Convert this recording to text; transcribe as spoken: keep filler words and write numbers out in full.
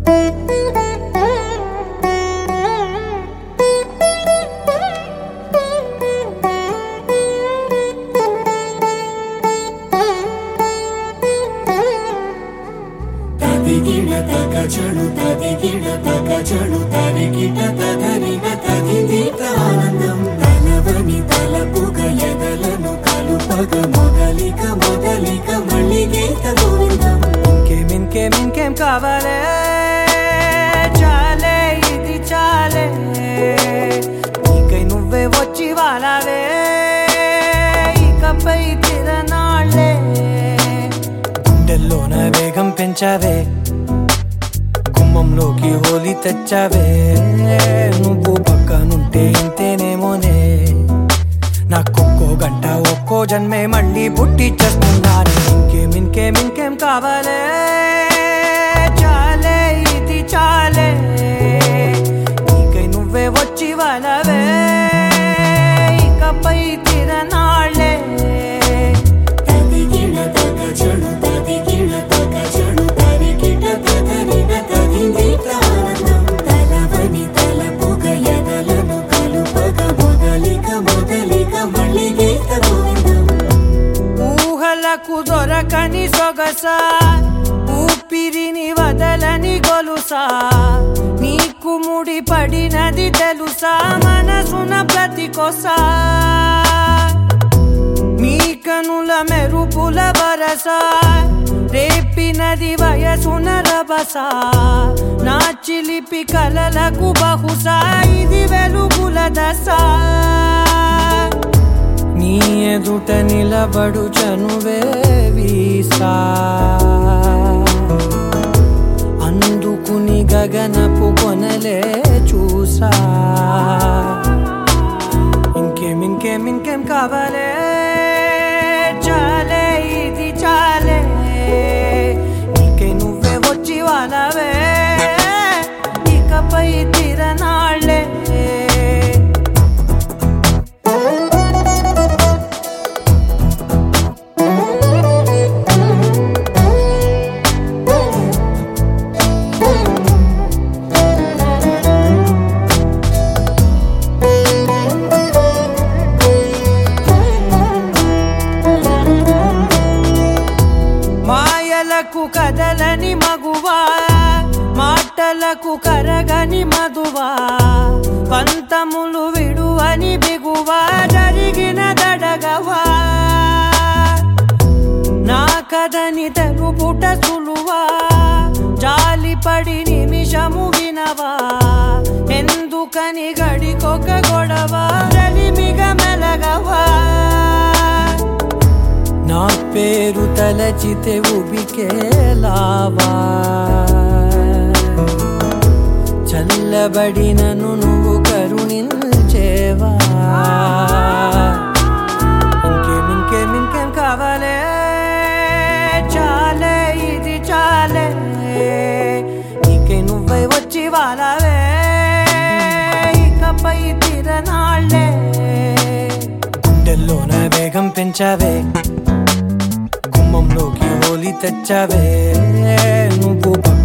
తదిగిడ తగచడు తదిగిడ తగచడు తరిగిట తదరిన తదిదీత ఆనందం తలవని తలపుగ ఎదలను కలుపగ మొదలిక మొదలిక మళ్ళీ గీత గోవిందం. ఇంకేం ఇంకేం ఇంకేం కావాలే చాలే ఇది చాలే నీకై నువ్వే వచ్చి వాలావే ఇకపై తిరనాళ్ళే గుండెల్లోన వేగం పెంచావే గుమ్మంలోకి హోలీ తెచ్చావే నువ్వు పక్కనుంటే ఇంతేనేమోనే నాకొక్కో గంట ఒక్కో జన్మే మళ్ళీ పుట్టి చేస్తున్నాను. ఇంకేం ఇంకేం ఇంకేం కావాలే చాలే ఇది చాలే నీకై నువ్వే వచ్చి వాలవే ఇకపై తిరనాళ్ళే. తదిగిడ తగచడు తదిగిడ తగచడు తరిగిట తదరిన తదిదీత ఆనందం తలవని తలపుగ ఎదలను కలుపగ మొదలిక మొదలిక మళ్ళీ గీత గోవిందం. ఊహలకు దొరకని సొగసా ఊపిరిని వదలని గొలుసా నీకు ముడి పడినది తెలుసా మనసున ప్రతి కొసా నీ కనుల మెరుపుల వరసా రేపినది వయసున రభసా నా చిలిపి కలలకు బహుశా ఇది వెలుగుల దశ నీ ఎదుట నిలబడు చనువే వీసా అందుకుని గగనపు కొనలే చూసా. ఇంకేం ఇంకేం ఇంకేం కావాలే చాలే ఇది చాలే నీకై నువ్వే వచ్చి వాలవే ఇకపై తిరనాళ్ళే. మాయలకు కదలని మగువా మాటలకు కరగని మధువా పంతములు విడువని బిగువా జరిగిన దడగవా నా కదని తెలుపుట సులువా జాలిపడి నిమిషము వినవా ఎందుకని గడికొక గొడవ రలిమిగ మెలగవా నా పేరు తలచితే ఉబికేలావా చల్లబడినను నువ్వు కరుణించేవా. ఇంకేం ఇంకేం ఇంకేం కావాలే చాలే ఇది చాలే నీకై నువ్వై వచ్చి వాలవే ఇకపై తిరనాళ్ళే గుండెల్లోన వేగం పెంచావే గుమ్మంలోకి హోలీ తెచ్చావే నువ్వు